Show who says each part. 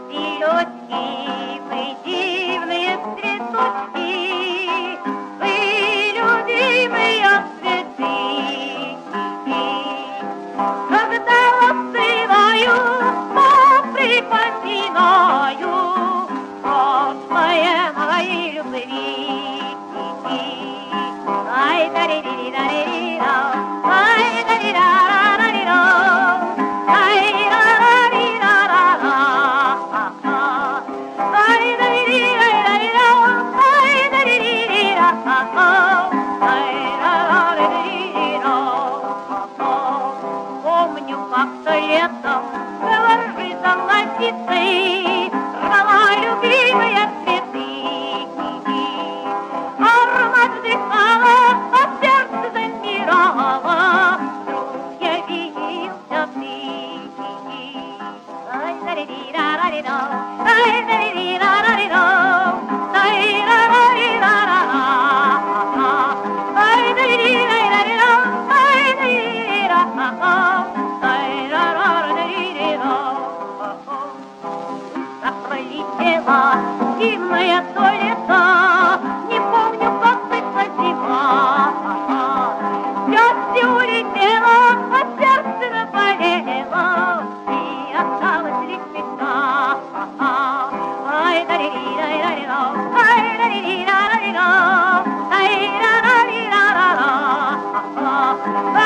Speaker 1: цветочки, вы дивные цветочки, вы любимые цветы. Когда отсылаю, то припоминаю прошлое моей любви. Ай, да-ри-ри-ри-ри-ри-ро, ай, да-ри-ра-ра-ра-ри-ро, ай, ра-ра-ри-ра-ра-ра, ай, да-ри-ри-ри-ри-ро, ай, да-ри-ри-ри-ра-ра, ай, ра-ра-ри-ри-ро. Помню, как-то летом воржи золотистые рвала любимые цветы. Аромат вдыхала, а сердце замирало, вдруг явился ты. Ай, да-ри-ри-ра-ра-ри-ро, ай, да-ри-ри-ра-ра-ри-ро, ай, ра-ра-ри-ра-ра-ра, ай, да-ри-ри-ра-ра-ри-ро, ай, да-ри-ри-ра-ра-ра, ай, ра-ра-ри-ри-ро. Как пролетела зимняя то лето, не помню, как вышла зима. Счастье улетело, а сердце заболело, и осталась лишь мечта. Ай, да-ри-ри-ра-ра-ри-ро, ай, да-ри-ри-ра-ра-ри-ро, ай, ра-ра-ри-ра-ра-ра,